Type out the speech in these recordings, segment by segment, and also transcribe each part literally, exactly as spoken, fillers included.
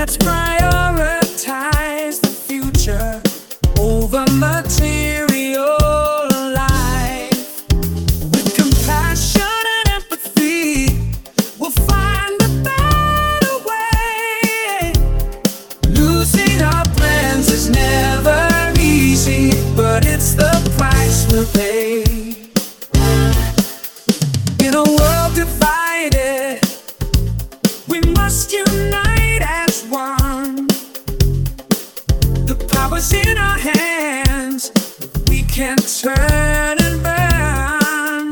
Let's prioritize the future over material life. With compassion and empathy, we'll find a better way. Losing our plans is never easy, but it's the price we'll pay. In a world divided, we must unite as one. The power's in our hands, we can turn and burn.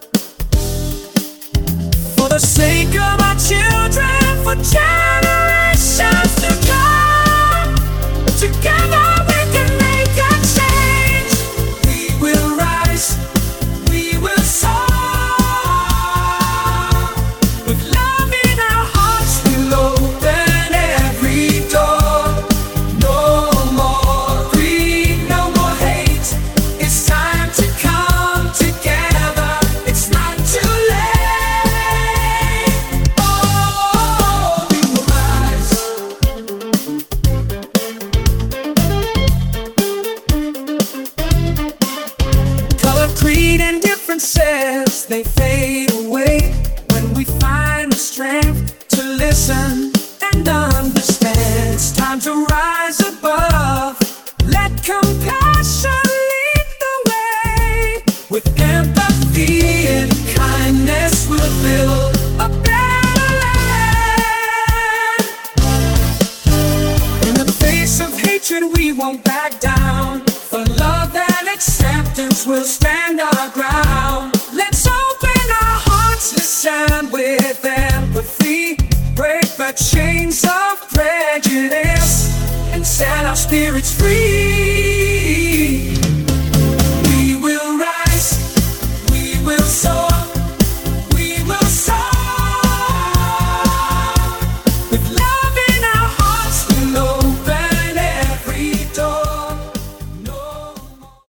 For the sake of our children, for generations to come, together we can make a change. We will rise, we will soar. With love in our hearts, we'll open every door. No more greed, no more hate. It's time to come together. It's not too late. Oh, we will rise. Color, creed, and differences, they fade away when we find the strength to listen and understand. It's time to rise above. Let compassion lead the way. With empathy and kindness, we'll build a better land. In the face of hatred, we won't back down. For love and acceptance, we'll stand our ground. Let's open our hearts, listen with empathy, break the chains of prejudice, and set our spirits free.